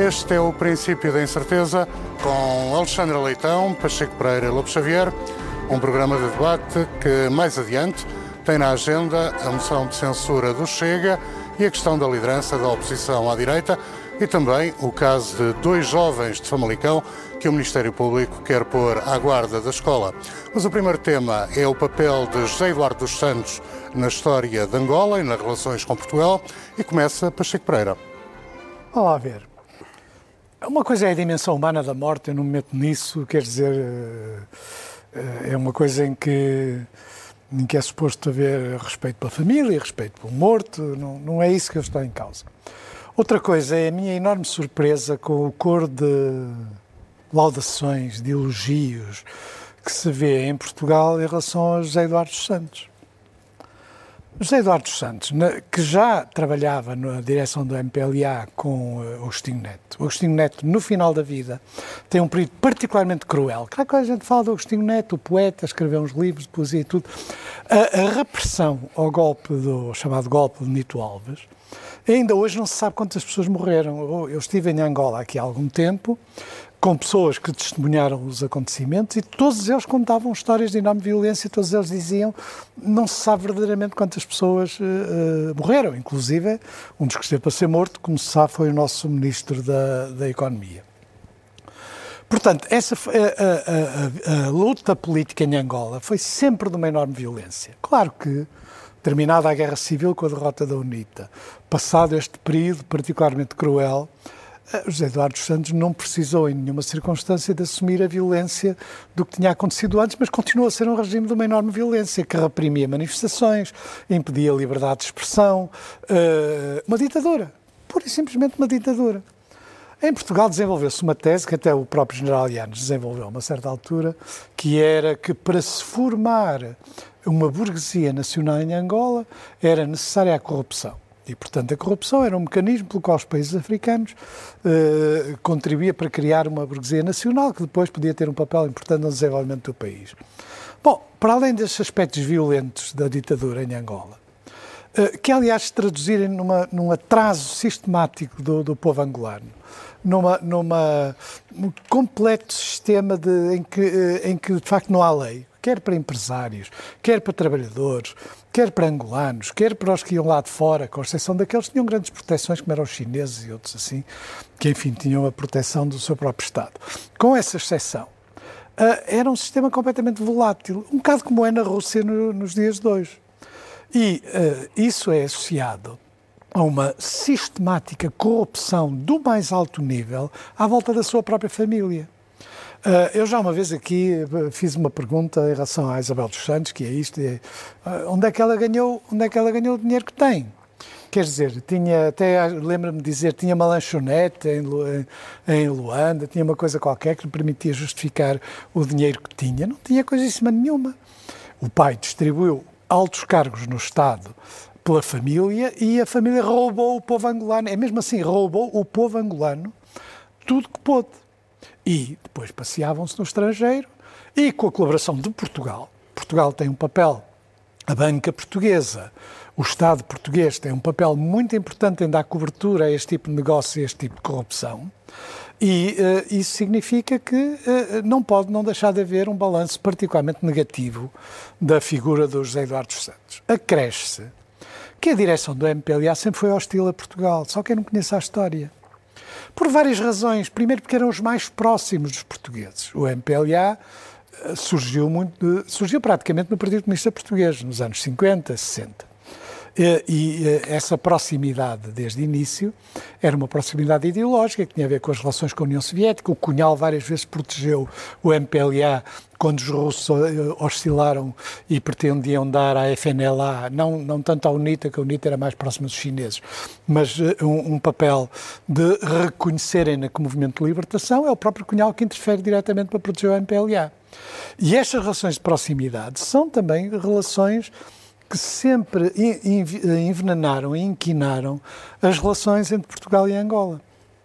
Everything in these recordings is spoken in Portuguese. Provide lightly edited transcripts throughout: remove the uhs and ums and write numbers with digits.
Este é o Princípio da Incerteza, com Alexandre Leitão, Pacheco Pereira e Lobo Xavier, um programa de debate que, mais adiante, tem na agenda a moção de censura do Chega e a questão da liderança da oposição à direita e também o caso de 2 jovens de Famalicão que o Ministério Público quer pôr à guarda da escola. Mas o primeiro tema é o papel de José Eduardo dos Santos na história de Angola e nas relações com Portugal e começa Pacheco Pereira. Vamos lá ver. Uma coisa é a dimensão humana da morte, eu não me meto nisso, quer dizer, é uma coisa em que é suposto haver respeito pela família, respeito pelo morto, não é isso que eu estou em causa. Outra coisa é a minha enorme surpresa com o coro de laudações, de elogios que se vê em Portugal em relação a José Eduardo dos Santos. José Eduardo dos Santos, que já trabalhava na direção do MPLA com o Agostinho Neto. O Agostinho Neto, no final da vida, tem um período particularmente cruel. Claro que a gente fala do Agostinho Neto, o poeta, escreveu uns livros de poesia e tudo. A repressão ao golpe chamado golpe de Nito Alves, ainda hoje não se sabe quantas pessoas morreram. Eu estive em Angola aqui há algum tempo, com pessoas que testemunharam os acontecimentos e todos eles contavam histórias de enorme violência, todos eles diziam não se sabe verdadeiramente quantas pessoas morreram, inclusive um dos que esteve para ser morto, como se sabe, foi o nosso Ministro da Economia. Portanto, a luta política em Angola foi sempre de uma enorme violência. Claro que, terminada a Guerra Civil com a derrota da UNITA, passado este período particularmente cruel, José Eduardo dos Santos não precisou em nenhuma circunstância de assumir a violência do que tinha acontecido antes, mas continuou a ser um regime de uma enorme violência, que reprimia manifestações, impedia a liberdade de expressão, uma ditadura, pura e simplesmente uma ditadura. Em Portugal desenvolveu-se uma tese, que até o próprio general Yanes desenvolveu a uma certa altura, que era que para se formar uma burguesia nacional em Angola era necessária a corrupção. E, portanto, a corrupção era um mecanismo pelo qual os países africanos contribuía para criar uma burguesia nacional que depois podia ter um papel importante no desenvolvimento do país. Bom, para além destes aspectos violentos da ditadura em Angola, que aliás se traduzirem num atraso sistemático do povo angolano, num completo sistema em que de facto não há lei, quer para empresários, quer para trabalhadores, quer para angolanos, quer para os que iam lá de fora, com exceção daqueles que tinham grandes proteções, como eram os chineses e outros assim, que enfim tinham a proteção do seu próprio Estado. Com essa exceção, era um sistema completamente volátil, um bocado como é na Rússia nos dias de hoje. E isso é associado a uma sistemática corrupção do mais alto nível à volta da sua própria família. Eu já uma vez aqui fiz uma pergunta em relação à Isabel dos Santos, que é isto, onde é que ela ganhou o dinheiro que tem? Quer dizer, até lembro-me de dizer, tinha uma lanchonete em Luanda, tinha uma coisa qualquer que lhe permitia justificar o dinheiro que tinha. Não tinha coisíssima nenhuma. O pai distribuiu altos cargos no Estado pela família e a família roubou o povo angolano. É mesmo assim, roubou o povo angolano tudo que pôde. E depois passeavam-se no estrangeiro e com a colaboração de Portugal. Portugal tem um papel, a banca portuguesa, o Estado português tem um papel muito importante em dar cobertura a este tipo de negócio e a este tipo de corrupção. E isso significa que não pode não deixar de haver um balanço particularmente negativo da figura do José Eduardo dos Santos. Acresce-se que a direção do MPLA sempre foi hostil a Portugal, só quem não conhece a história. Por várias razões. Primeiro porque eram os mais próximos dos portugueses. O MPLA surgiu praticamente no Partido Comunista Português, nos anos 50, 60. E essa proximidade, desde o início, era uma proximidade ideológica que tinha a ver com as relações com a União Soviética. O Cunhal várias vezes protegeu o MPLA quando os russos oscilaram e pretendiam dar à FNLA, não tanto à UNITA, que a UNITA era mais próxima dos chineses, mas um papel de reconhecerem-na como movimento de libertação. É o próprio Cunhal que interfere diretamente para proteger o MPLA. E estas relações de proximidade são também relações que sempre envenenaram e inquinaram as relações entre Portugal e Angola.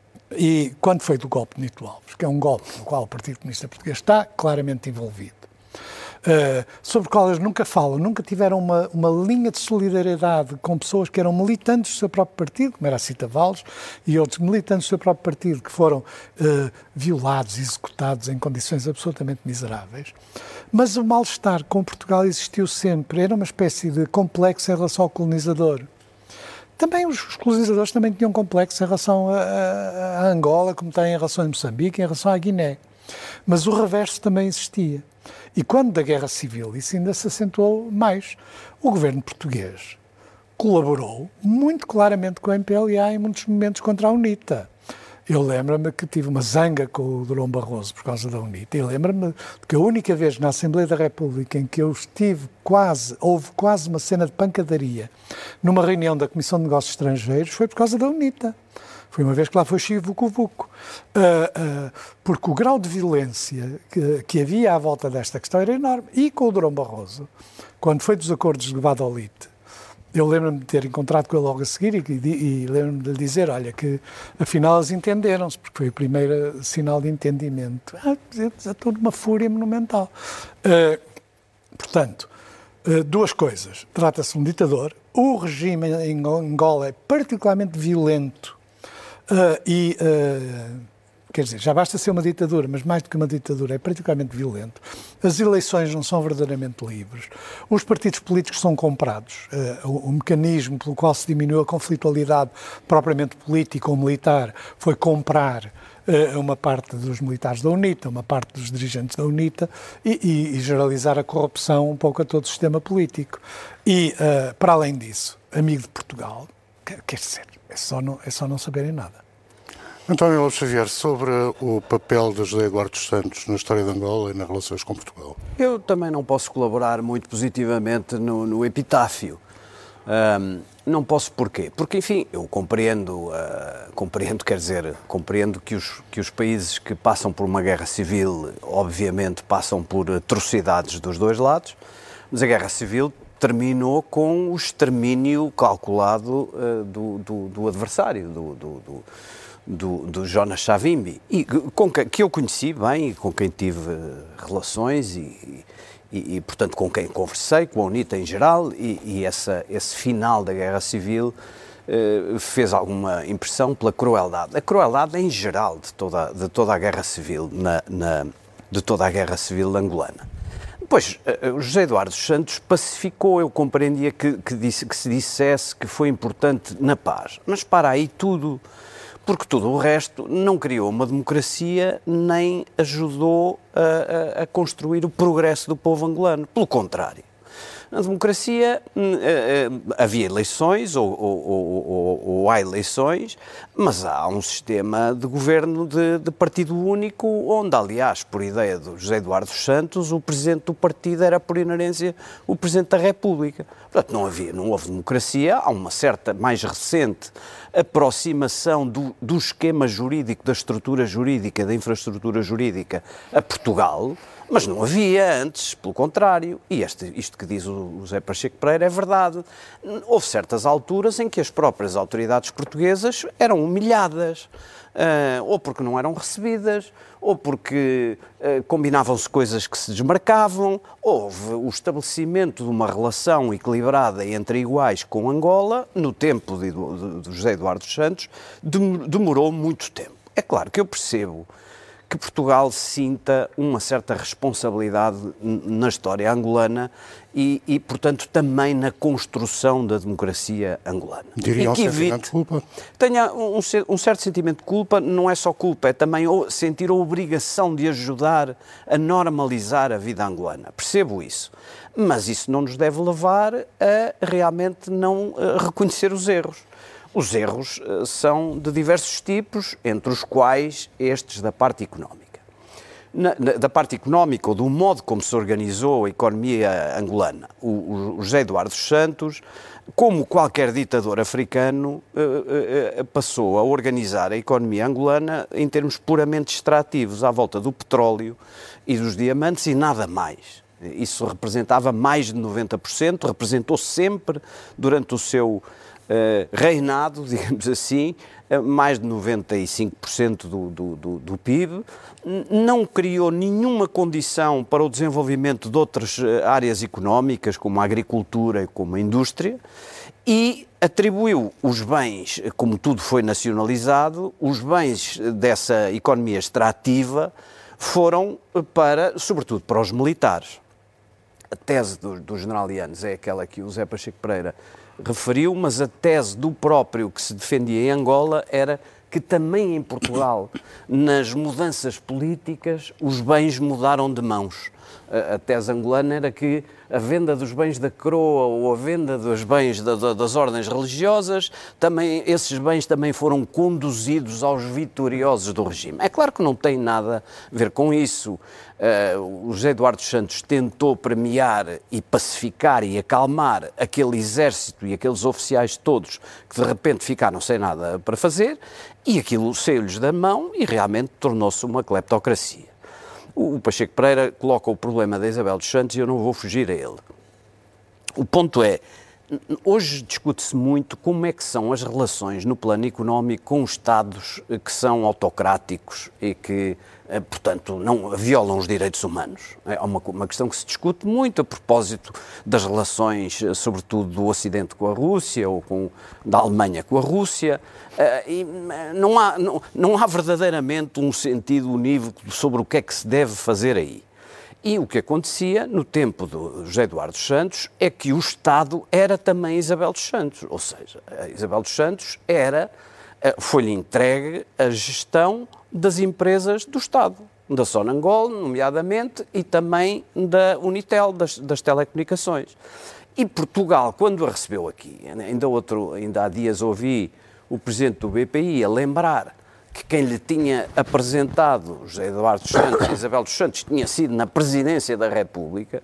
E quando foi do golpe de Nito Alves, que é um golpe no qual o Partido Comunista Português está claramente envolvido, sobre quais nunca falam, nunca tiveram uma linha de solidariedade com pessoas que eram militantes do seu próprio partido, como era a Cita Valles, e outros militantes do seu próprio partido que foram violados e executados em condições absolutamente miseráveis. Mas o mal-estar com Portugal existiu sempre, era uma espécie de complexo em relação ao colonizador. Também os colonizadores também tinham complexo em relação a Angola, como têm em relação a Moçambique, em relação à Guiné. Mas o reverso também existia. E quando da Guerra Civil isso ainda se acentuou mais, o governo português colaborou muito claramente com a MPLA em muitos momentos contra a UNITA. Eu lembro-me que tive uma zanga com o Durão Barroso por causa da UNITA, e lembro-me que a única vez na Assembleia da República em que eu estive houve quase uma cena de pancadaria numa reunião da Comissão de Negócios Estrangeiros foi por causa da UNITA. Foi uma vez que lá foi chivuco-vuco. Porque o grau de violência que havia à volta desta questão era enorme. E com o Durão Barroso, quando foi dos acordos de Guadalite, eu lembro-me de ter encontrado com ele logo a seguir e lembro-me de lhe dizer, olha, que afinal eles entenderam-se, porque foi o primeiro sinal de entendimento. Estou numa fúria monumental. Portanto, duas coisas. Trata-se de um ditador. O regime em Angola é particularmente violento quer dizer, já basta ser uma ditadura, mas mais do que uma ditadura, é particularmente violento. As eleições não são verdadeiramente livres. Os partidos políticos são comprados. O mecanismo pelo qual se diminuiu a conflitualidade propriamente política ou militar foi comprar uma parte dos militares da UNITA, uma parte dos dirigentes da UNITA e generalizar a corrupção um pouco a todo o sistema político. E, para além disso, amigo de Portugal, quer dizer, é só não saberem nada. António Lobo Xavier, sobre o papel de José Eduardo dos Santos na história de Angola e nas relações com Portugal. Eu também não posso colaborar muito positivamente no epitáfio. Não posso porquê? Porque, enfim, eu compreendo que os países que passam por uma guerra civil, obviamente, passam por atrocidades dos dois lados, mas a guerra civil terminou com o extermínio calculado do adversário, do Jonas Savimbi, e que eu conheci bem e com quem tive relações e, portanto, com quem conversei, com a UNITA em geral, e esse final da Guerra Civil fez alguma impressão pela crueldade. A crueldade em geral de toda a Guerra Civil, de toda a Guerra Civil angolana. Depois, o José Eduardo dos Santos pacificou, eu compreendia que se dissesse que foi importante na paz, mas para aí tudo, porque tudo o resto não criou uma democracia nem ajudou a construir o progresso do povo angolano. Pelo contrário, na democracia havia eleições ou há eleições, mas há um sistema de governo de partido único, onde, aliás, por ideia do José Eduardo dos Santos, o presidente do partido era, por inerência, o presidente da República. Portanto, não houve democracia. Há uma certa, mais recente, aproximação do esquema jurídico, da estrutura jurídica, da infraestrutura jurídica a Portugal, mas não havia antes, pelo contrário. E isto que diz o José Pacheco Pereira é verdade. Houve certas alturas em que as próprias autoridades portuguesas eram humilhadas, ou porque não eram recebidas, ou porque combinavam-se coisas que se desmarcavam. Houve o estabelecimento de uma relação equilibrada entre iguais com Angola, no tempo de José Eduardo dos Santos, demorou muito tempo. É claro que eu percebo que Portugal sinta uma certa responsabilidade na história angolana e, portanto, também na construção da democracia angolana. Diria um sentimento de culpa? Tenha um certo sentimento de culpa, não é só culpa, é também sentir a obrigação de ajudar a normalizar a vida angolana. Percebo isso. Mas isso não nos deve levar a realmente não reconhecer os erros. Os erros são de diversos tipos, entre os quais estes da parte económica. Da parte económica, ou do modo como se organizou a economia angolana, o José Eduardo dos Santos, como qualquer ditador africano, passou a organizar a economia angolana em termos puramente extrativos, à volta do petróleo e dos diamantes e nada mais. Isso representava mais de 90%, representou sempre durante o seu reinado, digamos assim, mais de 95% do PIB, não criou nenhuma condição para o desenvolvimento de outras áreas económicas, como a agricultura e como a indústria, e atribuiu os bens, como tudo foi nacionalizado, os bens dessa economia extrativa foram sobretudo para os militares. A tese do general Yanes é aquela que o Zé Pacheco Pereira referiu, mas a tese do próprio que se defendia em Angola era que também em Portugal, nas mudanças políticas, os bens mudaram de mãos. A tese angolana era que a venda dos bens da coroa ou a venda dos bens das ordens religiosas, esses bens também foram conduzidos aos vitoriosos do regime. É claro que não tem nada a ver com isso. O José Eduardo dos Santos tentou premiar e pacificar e acalmar aquele exército e aqueles oficiais todos que de repente ficaram sem nada para fazer, e aquilo saiu-lhes da mão e realmente tornou-se uma cleptocracia. O Pacheco Pereira coloca o problema da Isabel dos Santos e eu não vou fugir a ele. O ponto é, hoje discute-se muito como é que são as relações no plano económico com os Estados que são autocráticos e que, portanto, não violam os direitos humanos. É uma questão que se discute muito a propósito das relações, sobretudo do Ocidente com a Rússia ou da Alemanha com a Rússia. E não há verdadeiramente um sentido unívoco sobre o que é que se deve fazer aí. E o que acontecia no tempo do José Eduardo dos Santos é que o Estado era também Isabel dos Santos, ou seja, a Isabel dos Santos foi-lhe entregue a gestão das empresas do Estado, da Sonangol, nomeadamente, e também da Unitel, das telecomunicações. E Portugal, quando a recebeu aqui, ainda há dias ouvi o presidente do BPI a lembrar que quem lhe tinha apresentado José Eduardo dos Santos e Isabel dos Santos tinha sido na presidência da República,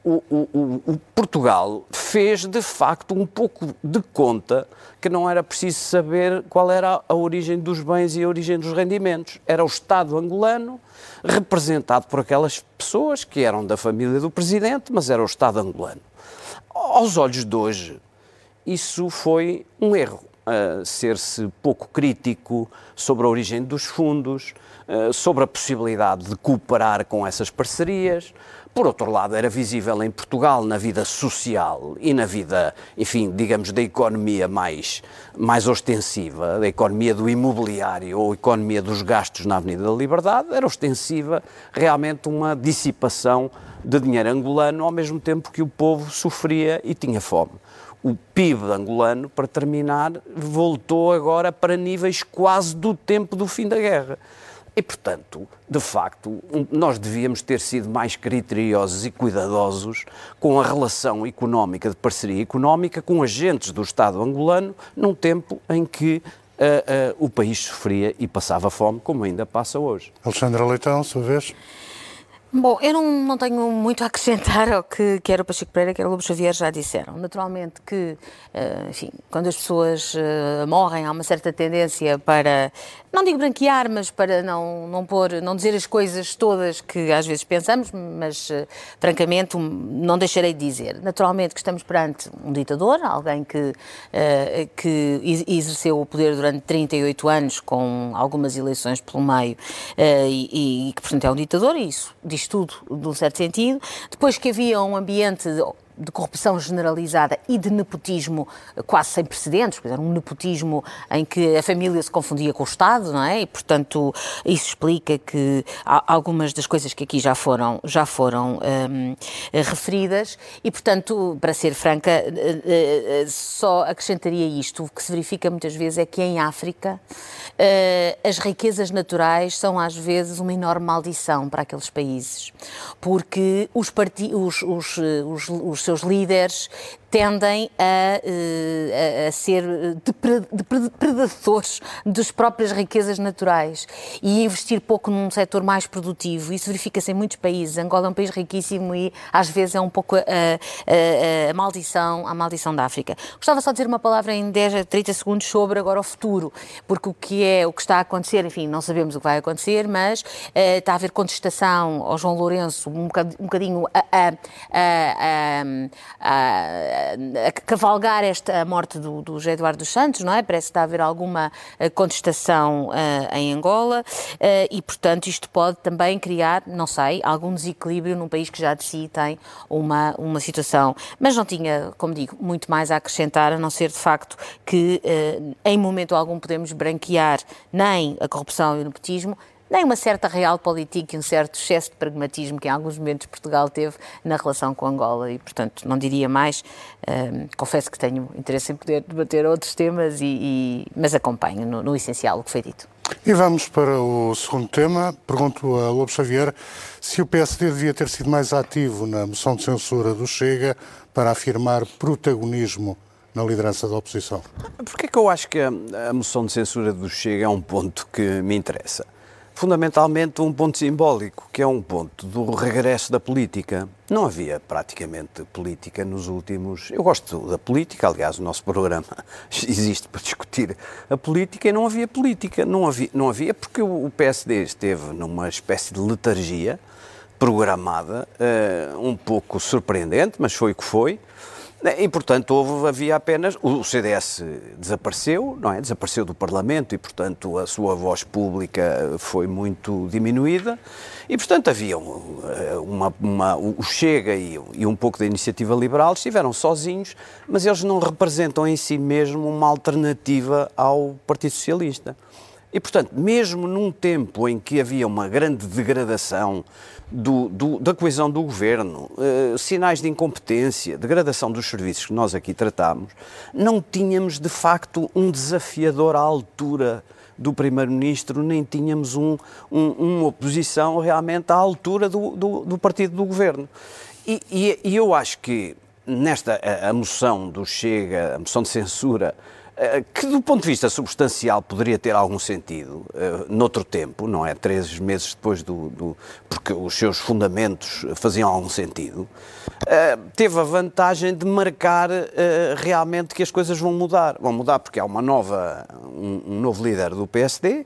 o Portugal fez de facto um pouco de conta que não era preciso saber qual era a origem dos bens e a origem dos rendimentos. Era o Estado angolano representado por aquelas pessoas que eram da família do presidente, mas era o Estado angolano. Aos olhos de hoje, isso foi um erro. Ser-se pouco crítico sobre a origem dos fundos, sobre a possibilidade de cooperar com essas parcerias. Por outro lado, era visível em Portugal, na vida social e na vida, enfim, digamos, da economia mais ostensiva, da economia do imobiliário ou economia dos gastos na Avenida da Liberdade, era ostensiva realmente uma dissipação de dinheiro angolano, ao mesmo tempo que o povo sofria e tinha fome. O PIB angolano, para terminar, voltou agora para níveis quase do tempo do fim da guerra. E, portanto, de facto, nós devíamos ter sido mais criteriosos e cuidadosos com a relação económica, de parceria económica, com agentes do Estado angolano, num tempo em que o país sofria e passava fome, como ainda passa hoje. Alexandra Leitão, sua vez. Bom, eu não tenho muito a acrescentar ao que quer o Pacheco Pereira, quer o Lobo Xavier já disseram. Naturalmente que, enfim, quando as pessoas morrem, há uma certa tendência para, não digo branquear, mas para não dizer as coisas todas que às vezes pensamos, mas, francamente, não deixarei de dizer. Naturalmente que estamos perante um ditador, alguém que exerceu o poder durante 38 anos, com algumas eleições pelo meio, e que, portanto, é um ditador, e isso diz tudo, num certo sentido. Depois que havia um ambiente de corrupção generalizada e de nepotismo quase sem precedentes, quer dizer, um nepotismo em que a família se confundia com o Estado, não é? E, portanto, isso explica que algumas das coisas que aqui já foram referidas e, portanto, para ser franca, só acrescentaria isto. O que se verifica muitas vezes é que em África as riquezas naturais são às vezes uma enorme maldição para aqueles países, porque os seus líderes tendem a ser predadores das próprias riquezas naturais e investir pouco num setor mais produtivo. Isso verifica-se em muitos países. Angola é um país riquíssimo e às vezes é um pouco a maldição da África. Gostava só de dizer uma palavra em 10 a 30 segundos sobre agora o futuro, porque o que está a acontecer, enfim, não sabemos o que vai acontecer, mas está a haver contestação ao João Lourenço, um bocadinho a cavalgar a morte do José Eduardo dos Santos, não é? Parece que está a haver alguma contestação em Angola e, portanto, isto pode também criar, não sei, algum desequilíbrio num país que já de si tem uma situação. Mas não tinha, como digo, muito mais a acrescentar, a não ser de facto que em momento algum podemos branquear nem a corrupção e o nepotismo, nem uma certa realpolitik e um certo excesso de pragmatismo que em alguns momentos Portugal teve na relação com Angola e, portanto, não diria mais. Confesso que tenho interesse em poder debater outros temas, mas acompanho no essencial o que foi dito. E vamos para o segundo tema. Pergunto a Lobo Xavier se o PSD devia ter sido mais ativo na moção de censura do Chega para afirmar protagonismo na liderança da oposição. Porquê que eu acho que a moção de censura do Chega é um ponto que me interessa? Fundamentalmente um ponto simbólico, que é um ponto do regresso da política. Não havia praticamente política nos últimos... Eu gosto da política, aliás, o nosso programa existe para discutir a política e não havia política. Não havia porque o PSD esteve numa espécie de letargia programada, um pouco surpreendente, mas foi o que foi. E, portanto, havia apenas... O CDS desapareceu, não é? Desapareceu do Parlamento e, portanto, a sua voz pública foi muito diminuída. E, portanto, havia o Chega e um pouco da Iniciativa Liberal estiveram sozinhos, mas eles não representam em si mesmo uma alternativa ao Partido Socialista. E, portanto, mesmo num tempo em que havia uma grande degradação da coesão do governo, sinais de incompetência, degradação dos serviços que nós aqui tratámos, não tínhamos, de facto, um desafiador à altura do Primeiro-Ministro, nem tínhamos uma oposição realmente à altura do partido do governo. E eu acho que a moção do Chega, a moção de censura, que do ponto de vista substancial poderia ter algum sentido noutro tempo, não é? 3 meses depois porque os seus fundamentos faziam algum sentido, teve a vantagem de marcar realmente que as coisas vão mudar. Vão mudar porque há um novo líder do PSD,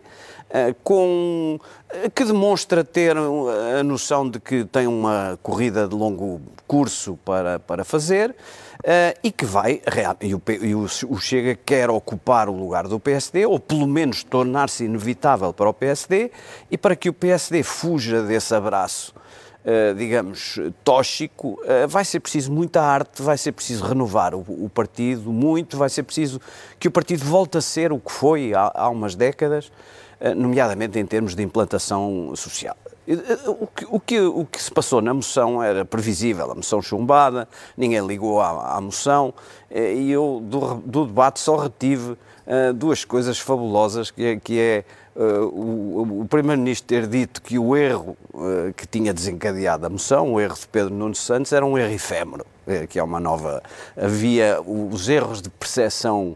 que demonstra ter a noção de que tem uma corrida de longo curso para fazer, e que o Chega quer ocupar o lugar do PSD, ou pelo menos tornar-se inevitável para o PSD, e para que o PSD fuja desse abraço, digamos, tóxico, vai ser preciso muita arte, vai ser preciso renovar o partido muito, vai ser preciso que o partido volte a ser o que foi há umas décadas, nomeadamente em termos de implantação social. O que se passou na moção era previsível, a moção chumbada, ninguém ligou à moção, e eu do debate só retive 2 coisas fabulosas, que é o Primeiro-Ministro ter dito que o erro que tinha desencadeado a moção, o erro de Pedro Nuno Santos, era um erro efêmero, que é uma nova... Havia os erros de percepção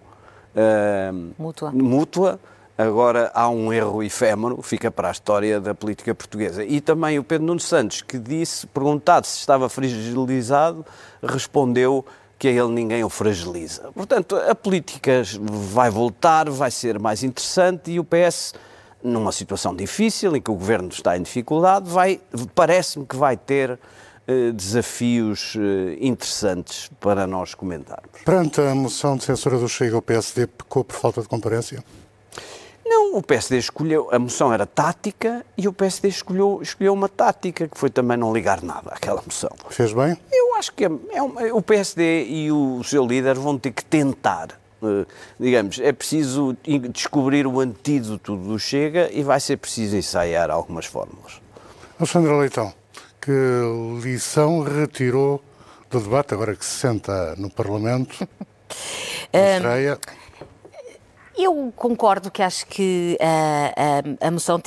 mútua. Agora há um erro efêmero, fica para a história da política portuguesa. E também o Pedro Nuno Santos, que disse, perguntado se estava fragilizado, respondeu que a ele ninguém o fragiliza. Portanto, a política vai voltar, vai ser mais interessante, e o PS, numa situação difícil, em que o governo está em dificuldade, parece-me que vai ter desafios interessantes para nós comentarmos. Perante a moção de censura do Chega, o PSD pecou por falta de comparência? Não, o PSD escolheu, a moção era tática e o PSD escolheu uma tática, que foi também não ligar nada àquela moção. Fez bem? Eu acho que o PSD e o seu líder vão ter que tentar, digamos, é preciso descobrir o antídoto do Chega e vai ser preciso ensaiar algumas fórmulas. Alexandre Leitão, que lição retirou do debate, agora que se senta no Parlamento, na estreia? Eu concordo que acho que a moção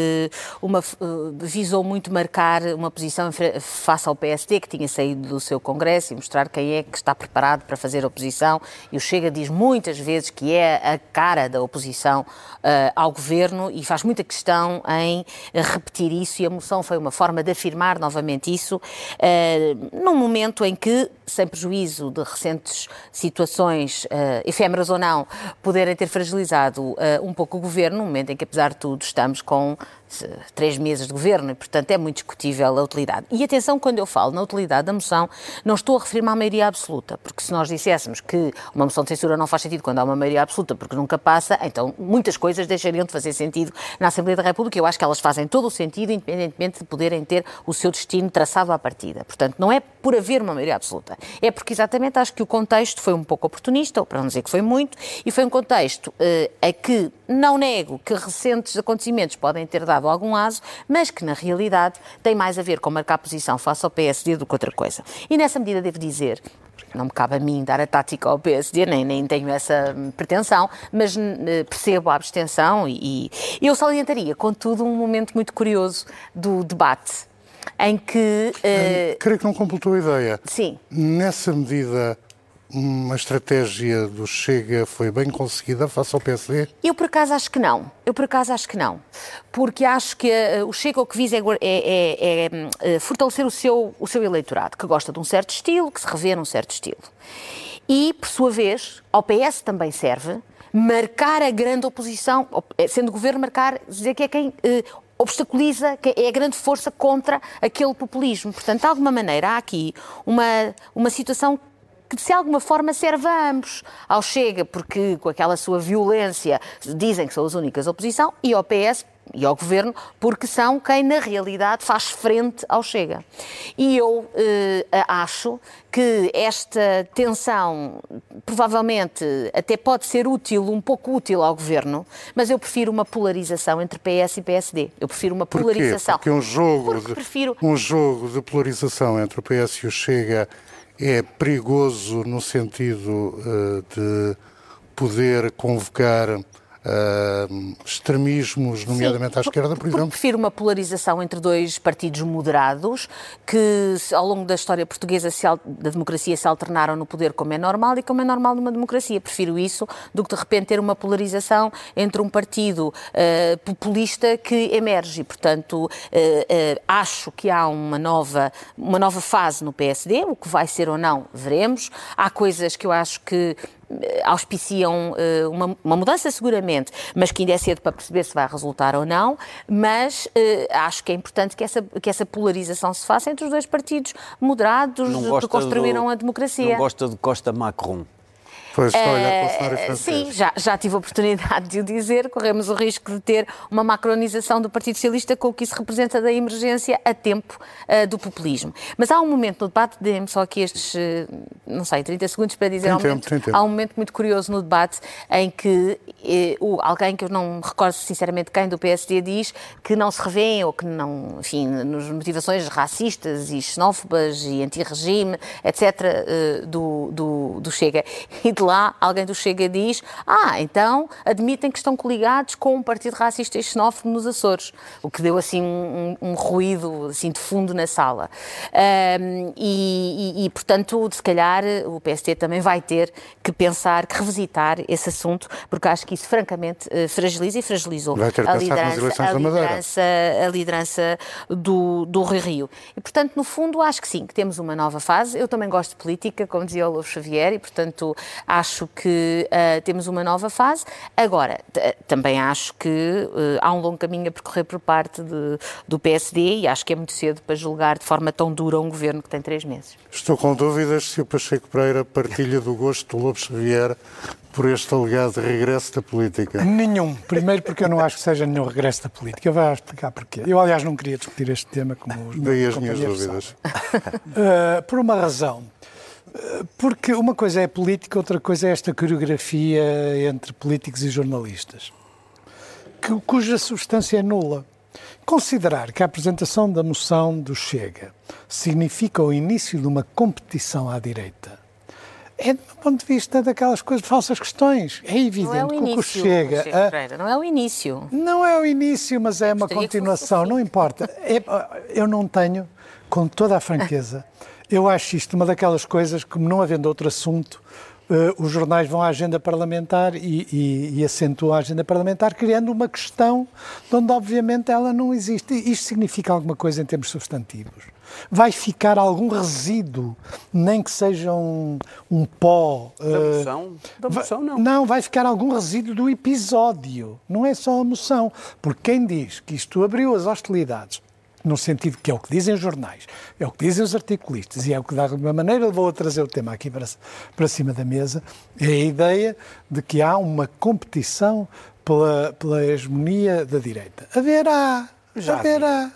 visou muito marcar uma posição face ao PSD, que tinha saído do seu Congresso, e mostrar quem é que está preparado para fazer oposição. E o Chega diz muitas vezes que é a cara da oposição ao governo, e faz muita questão em repetir isso, e a moção foi uma forma de afirmar novamente isso, num momento em que, sem prejuízo de recentes situações, efêmeras ou não, poderem ter fragilizado um pouco o governo, num momento em que, apesar de tudo, estamos com 3 meses de governo e, portanto, é muito discutível a utilidade. E atenção, quando eu falo na utilidade da moção, não estou a referir-me à maioria absoluta, porque se nós disséssemos que uma moção de censura não faz sentido quando há uma maioria absoluta, porque nunca passa, então muitas coisas deixariam de fazer sentido na Assembleia da República. Eu acho que elas fazem todo o sentido, independentemente de poderem ter o seu destino traçado à partida. Portanto, não é por haver uma maioria absoluta, é porque exatamente acho que o contexto foi um pouco oportunista, ou para não dizer que foi muito, e foi um contexto a que não nego que recentes acontecimentos podem ter dado algum aso, mas que na realidade tem mais a ver com marcar posição face ao PSD do que outra coisa. E nessa medida devo dizer, não me cabe a mim dar a tática ao PSD, nem tenho essa pretensão, mas percebo a abstenção e eu salientaria, contudo, um momento muito curioso do debate, em que... Creio que não completou a ideia. Sim. Nessa medida, uma estratégia do Chega foi bem conseguida face ao PSD? Eu por acaso acho que não. Porque acho que o Chega o que visa é fortalecer o seu eleitorado, que gosta de um certo estilo, que se revê num certo estilo. E, por sua vez, ao PS também serve marcar a grande oposição, sendo governo, dizer que é quem... obstaculiza, que é a grande força contra aquele populismo. Portanto, de alguma maneira, há aqui uma situação que, de alguma forma, serve a ambos. Ao Chega, porque com aquela sua violência dizem que são as únicas oposição, e ao PS e ao Governo, porque são quem, na realidade, faz frente ao Chega. E eu acho que esta tensão, provavelmente, até pode ser útil, um pouco útil ao Governo, mas eu prefiro uma polarização entre PS e PSD. Eu prefiro uma polarização. Porque um jogo de polarização entre o PS e o Chega é perigoso no sentido de poder convocar extremismos, nomeadamente à esquerda, por exemplo? Prefiro uma polarização entre dois partidos moderados que, ao longo da história portuguesa da democracia, se alternaram no poder, como é normal e como é normal numa democracia. Prefiro isso do que, de repente, ter uma polarização entre um partido populista que emerge. E, portanto, acho que há uma nova fase no PSD, o que vai ser ou não, veremos. Há coisas que eu acho que auspiciam uma mudança seguramente, mas que ainda é cedo para perceber se vai resultar ou não, mas acho que é importante que essa polarização se faça entre os dois partidos moderados que construíram a democracia. Não gosta de Costa Macron? Pois, está a olhar para o cenário francês. Sim, já tive a oportunidade de o dizer, corremos o risco de ter uma macronização do Partido Socialista com o que isso representa da emergência a tempo do populismo. Mas há um momento no debate, dê-me só aqui estes, 30 segundos para dizer, há um momento muito curioso no debate em que alguém que eu não me recordo sinceramente quem do PSD diz que não se revêem ou que não, enfim, nas motivações racistas e xenófobas e anti-regime, etc., do Chega. E de lá, alguém do Chega diz, então admitem que estão coligados com um partido racista e xenófobo nos Açores, o que deu assim um ruído assim, de fundo na sala. Portanto, se calhar o PSD também vai ter que pensar, que revisitar esse assunto, porque acho que isso francamente fragiliza e fragilizou a liderança do Rio. E portanto, no fundo, acho que sim, que temos uma nova fase. Eu também gosto de política, como dizia o Lobo Xavier, e portanto acho que temos uma nova fase. Agora, também acho que há um longo caminho a percorrer por parte do PSD e acho que é muito cedo para julgar de forma tão dura um governo que tem 3 meses. Estou com dúvidas se o Pacheco Pereira partilha do gosto do Lobo Xavier por este alegado regresso da política. Nenhum. Primeiro porque eu não acho que seja nenhum regresso da política. Eu vou explicar porquê. Eu, aliás, não queria discutir este tema como os daí as minhas dúvidas. Por uma razão. Porque uma coisa é política, outra coisa é esta coreografia entre políticos e jornalistas, cuja substância é nula. Considerar que a apresentação da moção do Chega significa o início de uma competição à direita é, do meu ponto de vista, daquelas coisas, falsas questões. É evidente que o que Chega... Não é o início. Não é o início, mas é uma continuação, não importa. Eu não tenho, com toda a franqueza, eu acho isto uma daquelas coisas, como não havendo outro assunto, os jornais vão à agenda parlamentar e acentuam a agenda parlamentar, criando uma questão de onde, obviamente, ela não existe. Isto significa alguma coisa em termos substantivos? Vai ficar algum resíduo, nem que seja um pó... Da moção? Da moção, não. Não, vai ficar algum resíduo do episódio. Não é só a moção. Porque quem diz que isto abriu as hostilidades, no sentido que é o que dizem os jornais, é o que dizem os articulistas e é o que, de alguma maneira, vou trazer o tema aqui para cima da mesa, é a ideia de que há uma competição pela hegemonia da direita. Haverá, mas já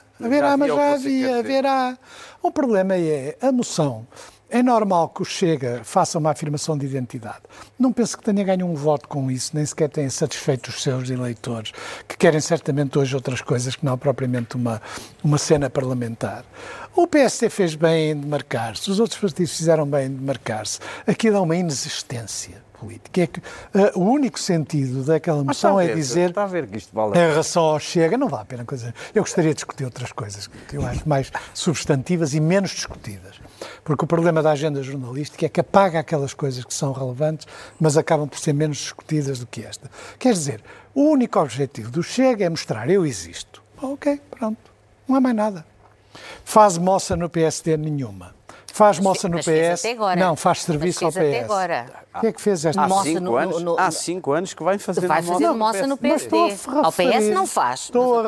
havia. O problema é a moção. É normal que o Chega faça uma afirmação de identidade. Não penso que tenha ganho um voto com isso, nem sequer tenha satisfeito os seus eleitores, que querem certamente hoje outras coisas que não propriamente uma cena parlamentar. O PSD fez bem em demarcar-se, os outros partidos fizeram bem em demarcar-se. Aquilo é uma inexistência política. É que o único sentido daquela moção é dizer... Está a ver que isto vale... Em relação ao Chega, não vale a pena coisa... Eu gostaria de discutir outras coisas que eu acho mais substantivas e menos discutidas. Porque o problema da agenda jornalística é que apaga aquelas coisas que são relevantes, mas acabam por ser menos discutidas do que esta. Quer dizer, o único objetivo do Chega é mostrar eu existo. Ok, pronto. Não há mais nada. Faz moça no PSD nenhuma. Faz moça no PS. Não, faz serviço ao PS. Até agora. O que é que fez esta moça Há 5 anos que vai fazer moça no PSD. Ao PS não faz. Estou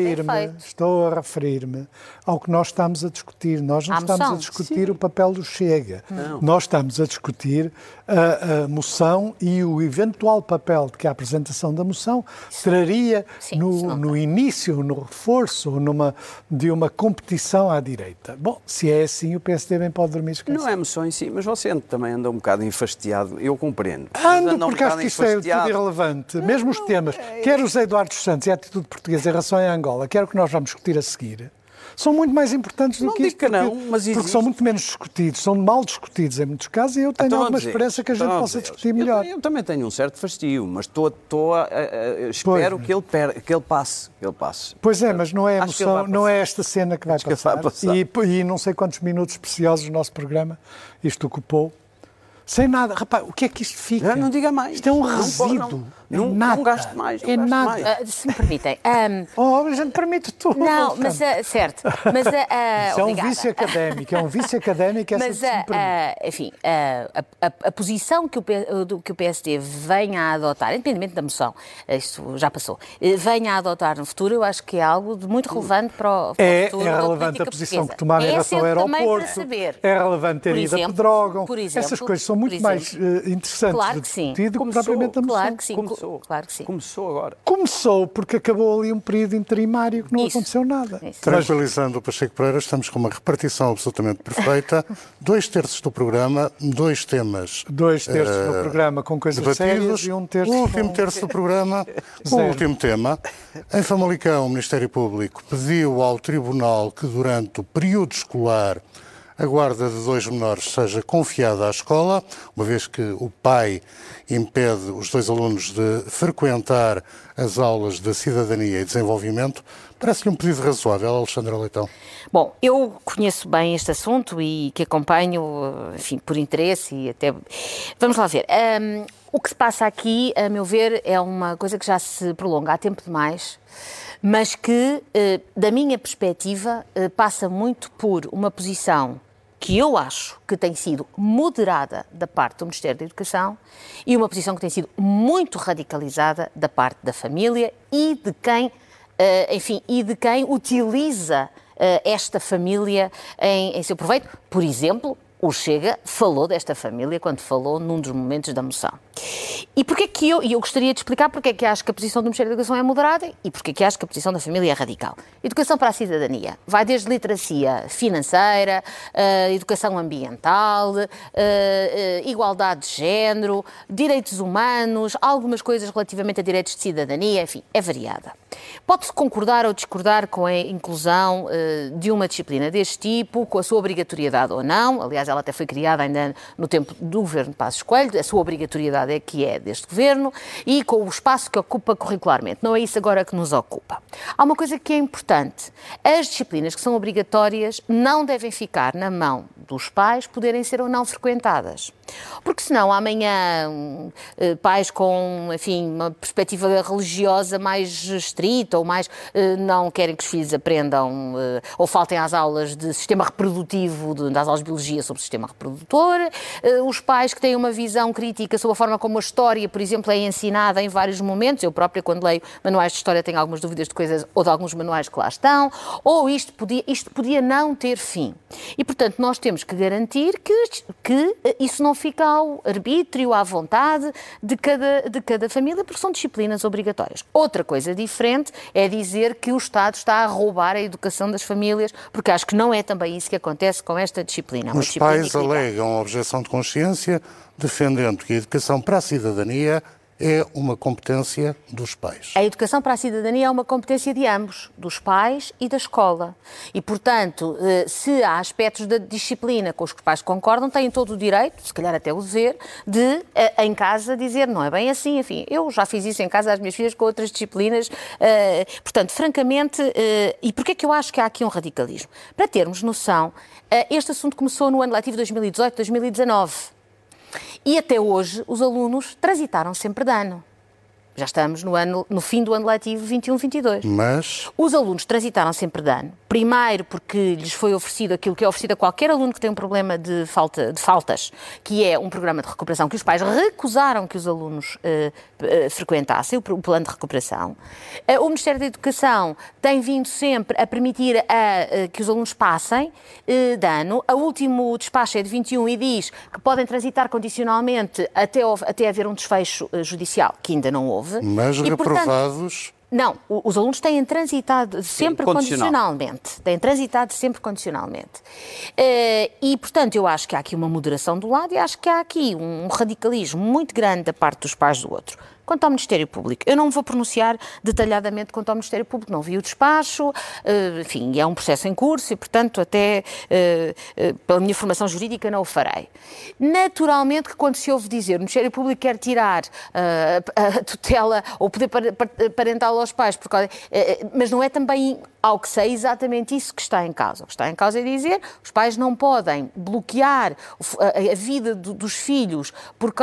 a referir-me ao que nós estamos a discutir. Nós não estamos a discutir o papel do Chega. Não. Nós estamos a discutir a moção e o eventual papel de que a apresentação da moção traria no início, no reforço, de uma competição à direita. Bom, se é assim, o PSD bem pode dormir esquecido. Não é a moção em si, mas você também anda um bocado enfastiado. Eu compreendo. Ando, porque acho que isto é tudo irrelevante. Mesmo os temas, quer o José Eduardo Santos e a atitude portuguesa em relação à Angola, quer o que nós vamos discutir a seguir, são muito mais importantes do que isto. Porque são muito menos discutidos, são mal discutidos em muitos casos e eu tenho alguma esperança que a gente possa discutir melhor. Eu também tenho um certo fastio, mas espero que ele passe. Pois é, mas não é a moção, não é esta cena que vai passar. E não sei quantos minutos preciosos do nosso programa isto ocupou. Sem nada. Rapaz, o que é que isto fica? Não diga mais. Isto é um resíduo. Não gaste mais. É nada. Se me permitem. A gente permite tudo. Não, mas certo. Mas, isso é um vício académico. Mas, enfim, a posição que o PSD venha a adotar, independentemente da moção, isto já passou, venha a adotar no futuro, eu acho que é algo de muito relevante para o futuro. É relevante a posição que tomar em relação ao aeroporto. É relevante ter ido a Pedrógão. Essas coisas são muito mais interessantes de discutir do que propriamente a moção. Claro que sim. Começou agora. Começou porque acabou ali um período interimário que não aconteceu nada. Tranquilizando o Pacheco Pereira, estamos com uma repartição absolutamente perfeita. 2/3 do programa, 2 temas. 2/3 do programa com coisas sérias e 1/3 O último terço do programa, o último tema. Em Famalicão, o Ministério Público pediu ao Tribunal que durante o período escolar a guarda de 2 menores seja confiada à escola, uma vez que o pai impede os 2 alunos de frequentar as aulas de cidadania e desenvolvimento. Parece-lhe um pedido razoável, Alexandra Leitão. Bom, eu conheço bem este assunto e que acompanho, enfim, por interesse e até... Vamos lá ver. O que se passa aqui, a meu ver, é uma coisa que já se prolonga há tempo demais, mas que, da minha perspectiva, passa muito por uma posição que eu acho que tem sido moderada da parte do Ministério da Educação e uma posição que tem sido muito radicalizada da parte da família e de quem, utiliza esta família em seu proveito. Por exemplo, o Chega falou desta família quando falou num dos momentos da moção. E porquê que eu gostaria de explicar porque é que acho que a posição do Ministério da Educação é moderada e porque é que acho que a posição da família é radical. Educação para a cidadania. Vai desde literacia financeira, educação ambiental, igualdade de género, direitos humanos, algumas coisas relativamente a direitos de cidadania, enfim, é variada. Pode-se concordar ou discordar com a inclusão de uma disciplina deste tipo, com a sua obrigatoriedade ou não. Aliás, ela até foi criada ainda no tempo do governo de Passos Coelho, a sua obrigatoriedade responsabilidade é que é deste Governo e com o espaço que ocupa curricularmente. Não é isso agora que nos ocupa. Há uma coisa que é importante. As disciplinas que são obrigatórias não devem ficar na mão dos pais poderem ser ou não frequentadas. Porque senão amanhã pais com, enfim, uma perspectiva religiosa mais estrita ou mais não querem que os filhos aprendam ou faltem às aulas de sistema reprodutivo, das aulas de biologia sobre o sistema reprodutor, os pais que têm uma visão crítica sobre a forma como a história, por exemplo, é ensinada em vários momentos. Eu própria, quando leio manuais de história, tenho algumas dúvidas de coisas ou de alguns manuais que lá estão, ou isto podia não ter fim. E, portanto, nós temos que garantir que isso não fica ao arbítrio, à vontade de cada família, porque são disciplinas obrigatórias. Outra coisa diferente é dizer que o Estado está a roubar a educação das famílias, porque acho que não é também isso que acontece com esta disciplina. Os pais alegam objeção de consciência, defendendo que a educação para a cidadania é uma competência dos pais. A educação para a cidadania é uma competência de ambos, dos pais e da escola. E, portanto, se há aspectos da disciplina com os que os pais concordam, têm todo o direito, se calhar até o dever, de, em casa, dizer não é bem assim. Enfim, eu já fiz isso em casa às minhas filhas com outras disciplinas. Portanto, francamente, e porquê é que eu acho que há aqui um radicalismo? Para termos noção, este assunto começou no ano letivo 2018-2019. E até hoje os alunos transitaram sempre de ano. Já estamos no fim do ano letivo 21-22. Mas os alunos transitaram sempre de ano. Primeiro porque lhes foi oferecido aquilo que é oferecido a qualquer aluno que tem um problema de faltas, que é um programa de recuperação que os pais recusaram que os alunos frequentassem, o plano de recuperação. O Ministério da Educação tem vindo sempre a permitir que os alunos passem de ano. O último despacho é de 21 e diz que podem transitar condicionalmente até haver um desfecho judicial, que ainda não houve. Mas e, reprovados... Portanto, não, os alunos têm transitado sempre condicionalmente. Têm transitado sempre condicionalmente. E, portanto, eu acho que há aqui uma moderação do lado e acho que há aqui um radicalismo muito grande da parte dos pais do outro. Quanto ao Ministério Público, eu não me vou pronunciar detalhadamente quanto ao Ministério Público, não vi o despacho, enfim, é um processo em curso e, portanto, até pela minha formação jurídica não o farei. Naturalmente que quando se ouve dizer o Ministério Público quer tirar a tutela ou o poder parental aos pais, mas não é também, ao que sei, exatamente isso que está em causa. O que está em causa é dizer que os pais não podem bloquear a vida dos filhos,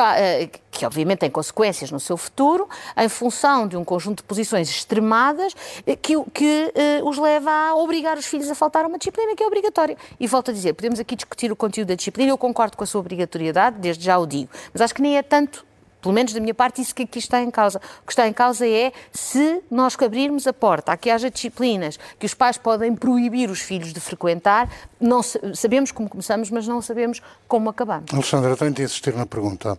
que obviamente tem consequências no seu futuro, em função de um conjunto de posições extremadas que os leva a obrigar os filhos a faltar a uma disciplina que é obrigatória. E volto a dizer, podemos aqui discutir o conteúdo da disciplina, eu concordo com a sua obrigatoriedade, desde já o digo, mas acho que nem é tanto, pelo menos da minha parte, isso que aqui está em causa. O que está em causa é se nós abrirmos a porta a que haja disciplinas que os pais podem proibir os filhos de frequentar, não sabemos como começamos, mas não sabemos como acabamos. Alexandra, tenho de insistir na pergunta.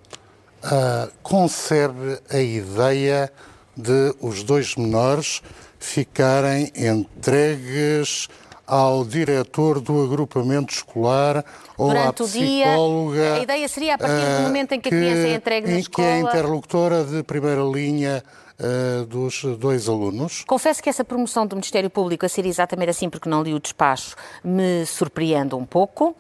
Concebe a ideia de os dois menores ficarem entregues ao diretor do agrupamento escolar ou à psicóloga... Dia, a ideia seria, a partir do momento em que a criança é entregue na escola... Que é interlocutora de primeira linha dos dois alunos. Confesso que essa promoção do Ministério Público a ser exatamente assim, porque não li o despacho, me surpreende um pouco.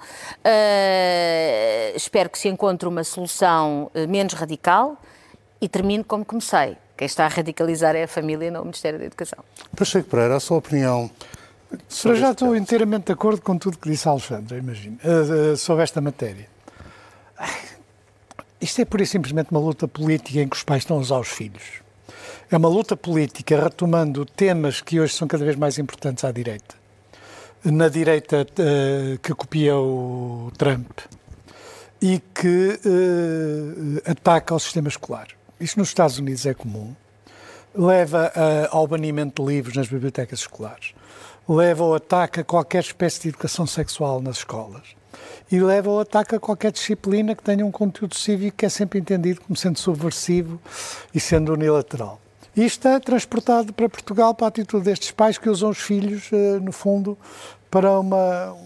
Espero que se encontre uma solução menos radical e termino como comecei. Quem está a radicalizar é a família, não o Ministério da Educação. Pacheco Pereira, a sua opinião... Eu já estou inteiramente de acordo com tudo que disse a Alexandra, imagino, sobre esta matéria. Isto é pura e simplesmente uma luta política em que os pais estão a usar os filhos. É uma luta política retomando temas que hoje são cada vez mais importantes à direita. Na direita que copia o Trump e que ataca o sistema escolar. Isto nos Estados Unidos é comum. Leva ao banimento de livros nas bibliotecas escolares. Leva ao ataque a qualquer espécie de educação sexual nas escolas e leva ao ataque a qualquer disciplina que tenha um conteúdo cívico que é sempre entendido como sendo subversivo e sendo unilateral. Isto é transportado para Portugal para a atitude destes pais que usam os filhos, no fundo, para uma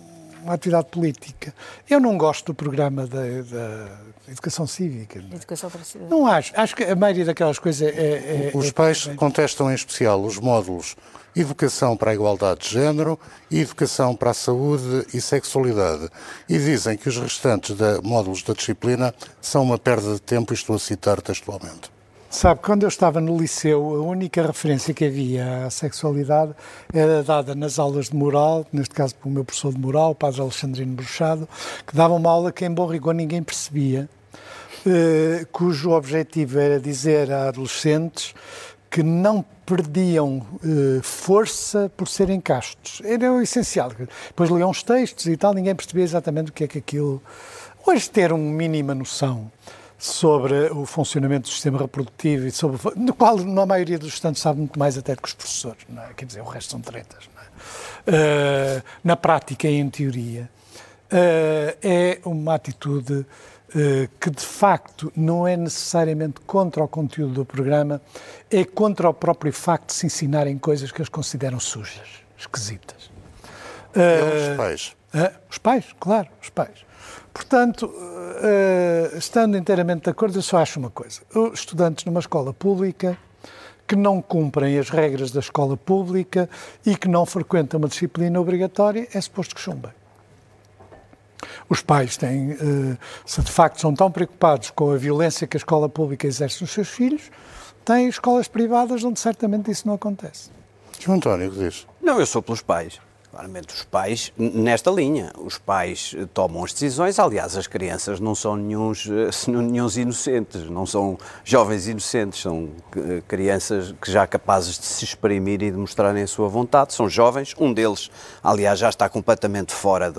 uma atividade política. Eu não gosto do programa da educação cívica. Educação para cidadãos. Não acho. Acho que a maioria daquelas coisas Os pais contestam em especial os módulos Educação para a Igualdade de Género e Educação para a Saúde e Sexualidade. E dizem que os restantes módulos da disciplina são uma perda de tempo, e estou a citar textualmente. Sabe, quando eu estava no liceu, a única referência que havia à sexualidade era dada nas aulas de moral, neste caso pelo meu professor de moral, o padre Alexandrino Bruxado, que dava uma aula que em bom rigor ninguém percebia, cujo objetivo era dizer a adolescentes que não perdiam força por serem castos. Era o essencial. Depois liam os textos e tal, ninguém percebia exatamente o que é que aquilo... Hoje ter uma mínima noção sobre o funcionamento do sistema reprodutivo e sobre no qual a maioria dos estudantes sabe muito mais até do que os professores, não é? Quer dizer, o resto são tretas, não é? Na prática e em teoria, é uma atitude que de facto não é necessariamente contra o conteúdo do programa, é contra o próprio facto de se ensinarem coisas que eles consideram sujas, esquisitas. Os pais? Os pais, claro, os pais. Portanto, estando inteiramente de acordo, eu só acho uma coisa. Os estudantes numa escola pública que não cumprem as regras da escola pública e que não frequentam uma disciplina obrigatória, é suposto que chumbem. Os pais têm, se de facto são tão preocupados com a violência que a escola pública exerce nos seus filhos, têm escolas privadas onde certamente isso não acontece. João António, o que diz? Não, eu sou pelos pais. Claramente, os pais, nesta linha, os pais tomam as decisões. Aliás, as crianças não são nenhuns inocentes, não são jovens inocentes, são crianças que já capazes de se exprimir e de mostrarem a sua vontade. São jovens, um deles, aliás, já está completamente fora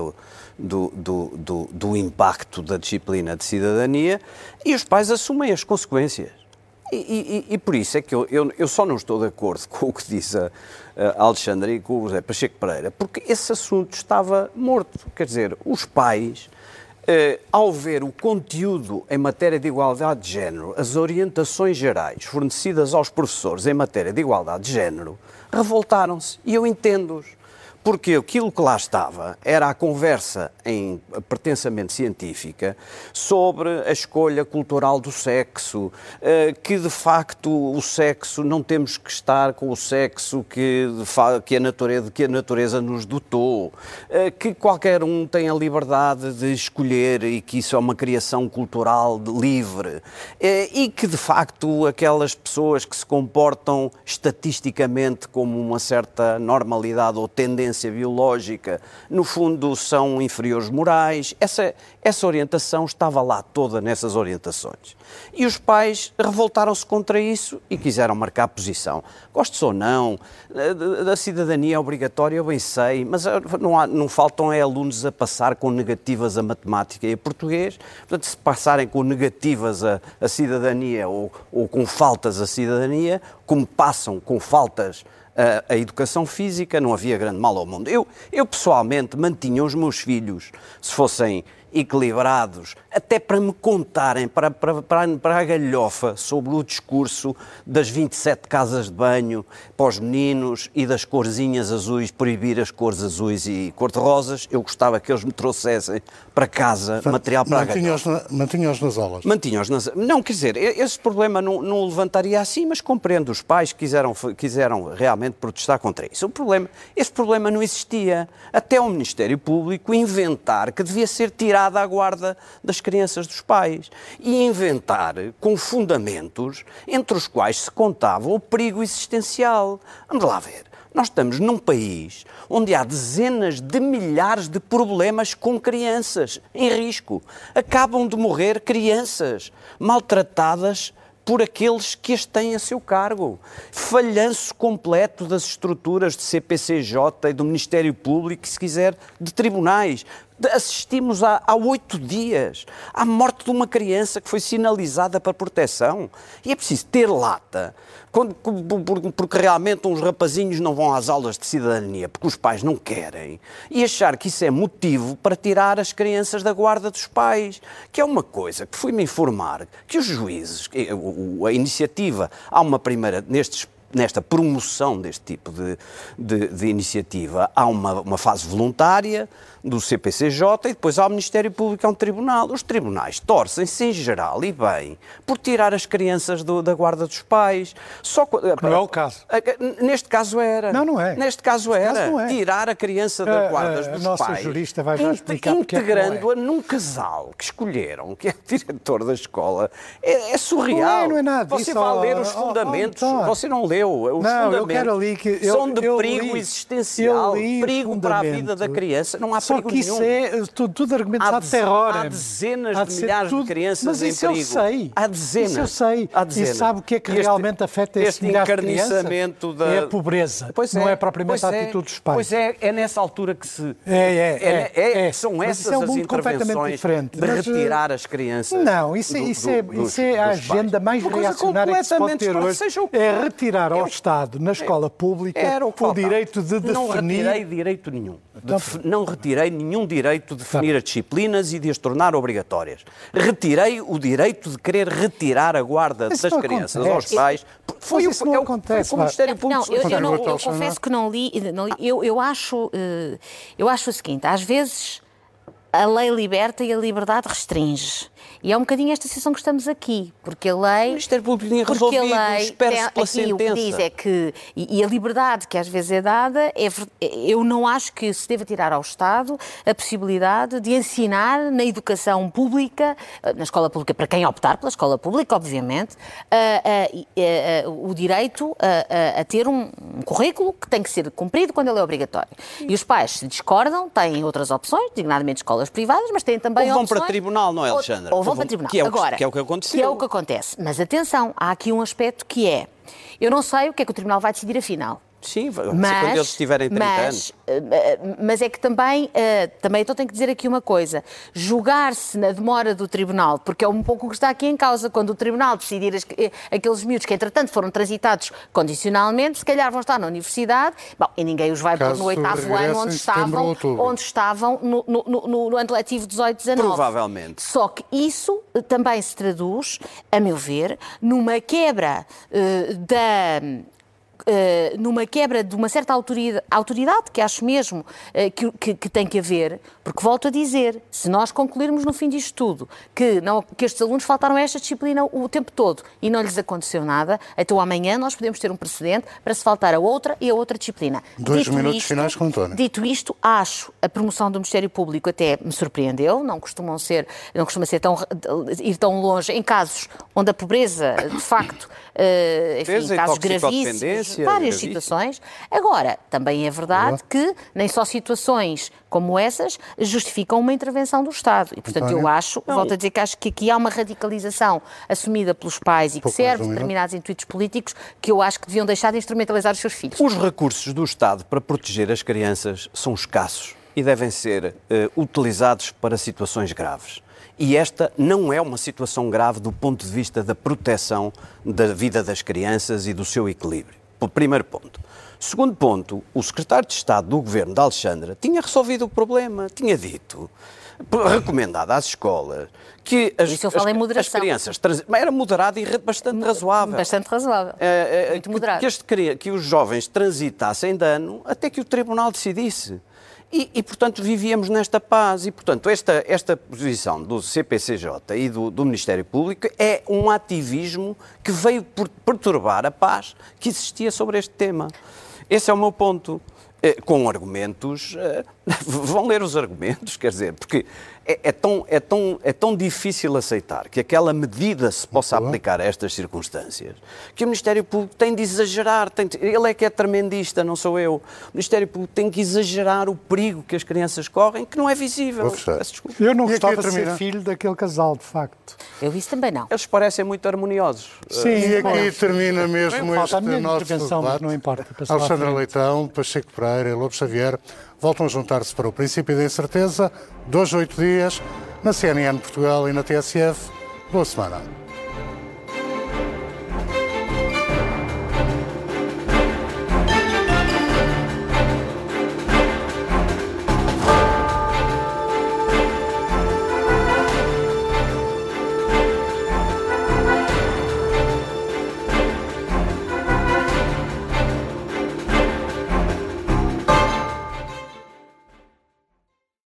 do impacto da disciplina de cidadania, e os pais assumem as consequências. E por isso é que eu só não estou de acordo com o que diz a Alexandra e com o José Pacheco Pereira, porque esse assunto estava morto. Quer dizer, os pais, ao ver o conteúdo em matéria de igualdade de género, as orientações gerais fornecidas aos professores em matéria de igualdade de género, revoltaram-se. E eu entendo-os. Porque aquilo que lá estava era a conversa em pertencimento científica sobre a escolha cultural do sexo, que de facto o sexo, não temos que estar com o sexo que a natureza nos dotou, que qualquer um tem a liberdade de escolher e que isso é uma criação cultural livre, e que de facto aquelas pessoas que se comportam estatisticamente como uma certa normalidade ou tendência biológica, no fundo são inferiores morais. Essa orientação estava lá toda nessas orientações. E os pais revoltaram-se contra isso e quiseram marcar posição. Gostes ou não, da cidadania obrigatória, eu bem sei, mas não faltam alunos a passar com negativas a matemática e a português. Portanto, se passarem com negativas a cidadania ou com faltas a cidadania, como passam com faltas a educação física, não havia grande mal ao mundo. Eu pessoalmente mantinha os meus filhos, se fossem equilibrados, até para me contarem, para a galhofa, sobre o discurso das 27 casas de banho para os meninos e das corzinhas azuis, proibir as cores azuis e cor-de-rosas. Eu gostava que eles me trouxessem para casa material para a galhofa. Mantinha-os nas aulas? Mantinha-os nas... Não, quer dizer, esse problema não o levantaria assim, mas compreendo os pais que quiseram realmente protestar contra isso. Esse problema não existia. Até o Ministério Público inventar que devia ser tirado à guarda das crianças dos pais e inventar com fundamentos entre os quais se contava o perigo existencial. Vamos lá ver. Nós estamos num país onde há dezenas de milhares de problemas com crianças em risco. Acabam de morrer crianças maltratadas por aqueles que as têm a seu cargo. Falhanço completo das estruturas de CPCJ e do Ministério Público, se quiser, de tribunais. Assistimos há 8 dias à morte de uma criança que foi sinalizada para proteção. E é preciso ter lata, porque realmente uns rapazinhos não vão às aulas de cidadania porque os pais não querem, e achar que isso é motivo para tirar as crianças da guarda dos pais, que é uma coisa que fui-me informar que os juízes, a iniciativa, há uma primeira, nesta promoção deste tipo de iniciativa, há uma fase voluntária do CPCJ e depois há o Ministério Público, há um tribunal. Os tribunais torcem-se em geral e bem por tirar as crianças da guarda dos pais. Não é o caso. Neste caso era. Não é. Neste caso era. Não é. Tirar a criança da guarda dos pais. A nossa jurista vai já explicar porque integrando-a num casal que escolheram, que é o diretor da escola. É surreal. Não é nada. Você vai ler os fundamentos. Você não leu. Os não, fundamentos eu quero ali que... são de perigo existencial, perigo para a vida da criança. Não há perigo Só que isso nenhum. é tudo argumentado de terror. Há dezenas de milhares de crianças mas em isso perigo. Eu sei. Há dezenas. Isso eu sei. Há dezenas. E sabe o que é que realmente afeta esses milhares de crianças? É a pobreza. Não é propriamente a atitude dos pais. Pois é nessa altura que se... São essas é um as mundo completamente diferente. De retirar as crianças. Não, isso é a agenda mais reacionária que se pode ter hoje. É retirar ao Estado, na escola pública, o direito de definir... Não retirei direito nenhum. Não retirei nenhum direito de definir as disciplinas e de as tornar obrigatórias. Retirei o direito de querer retirar a guarda das crianças aos pais. Foi isso não acontece. Foi o Ministério Público. Eu confesso que não li. Eu acho o seguinte, às vezes a lei liberta e a liberdade restringe. E é um bocadinho esta situação que estamos aqui, porque a lei... O Ministério Público tinha resolvido, espera-se pela sentença. O que diz é que... E a liberdade que às vezes é dada, eu não acho que se deva tirar ao Estado a possibilidade de ensinar na educação pública, na escola pública, para quem optar pela escola pública, obviamente, o direito a ter um currículo que tem que ser cumprido quando ele é obrigatório. E os pais, se discordam, têm outras opções, designadamente escolas privadas, mas têm também opções... Ou vão para tribunal, não é, Alexandra? Ou vão para tribunal. Que é o que aconteceu. Que é o que acontece. Mas atenção, há aqui um aspecto que é... Eu não sei o que é que o tribunal vai decidir afinal. Sim, quando eles tiverem 30 anos. Mas é que também então tenho que dizer aqui uma coisa. Julgar-se na demora do tribunal, porque é um pouco o que está aqui em causa, quando o tribunal decidir aqueles miúdos que, entretanto, foram transitados condicionalmente, se calhar vão estar na universidade, e ninguém os vai pôr no 8º ano onde estavam no ano letivo 18-19. Provavelmente. Só que isso também se traduz, a meu ver, numa quebra numa quebra de uma certa autoridade, que acho mesmo que tem que haver, porque volto a dizer, se nós concluirmos no fim disto tudo que estes alunos faltaram a esta disciplina o tempo todo e não lhes aconteceu nada, então amanhã nós podemos ter um precedente para se faltar a outra e a outra disciplina. 2 minutos finais com António. Dito isto, acho a promoção do Ministério Público até me surpreendeu, não costuma ir tão longe em casos onde a pobreza, de facto, enfim, casos gravíssimos, várias situações. Agora, também é verdade que nem só situações como essas justificam uma intervenção do Estado. E, portanto, eu volto a dizer que acho que aqui há uma radicalização assumida pelos pais e que serve determinados intuitos políticos que eu acho que deviam deixar de instrumentalizar os seus filhos. Os recursos do Estado para proteger as crianças são escassos e devem ser utilizados para situações graves. E esta não é uma situação grave do ponto de vista da proteção da vida das crianças e do seu equilíbrio. Primeiro ponto. Segundo ponto, o secretário de Estado do governo de Alexandra tinha resolvido o problema, tinha dito, recomendado às escolas que as crianças... Era moderado e bastante razoável. Bastante razoável. Muito moderado. Que os jovens transitassem de ano até que o tribunal decidisse. E, portanto, vivíamos nesta paz. E, portanto, esta posição do CPCJ e do Ministério Público é um ativismo que veio perturbar a paz que existia sobre este tema. Esse é o meu ponto. Com argumentos... Vão ler os argumentos, quer dizer, porque é tão difícil aceitar que aquela medida se possa aplicar a estas circunstâncias que o Ministério Público tem de exagerar. Ele é que é tremendista, não sou eu. O Ministério Público tem que exagerar o perigo que as crianças correm, que não é visível. Eu não gostava de ser filho daquele casal, de facto. Eu isso também não. Eles parecem muito harmoniosos. Sim, e aqui termina mesmo este nosso debate. Não importa. Alexandra Leitão, Pacheco Pereira e Lobo Xavier voltam a juntar-se para o Princípio da Incerteza, 2 a 8 dias, na CNN Portugal e na TSF. Boa semana.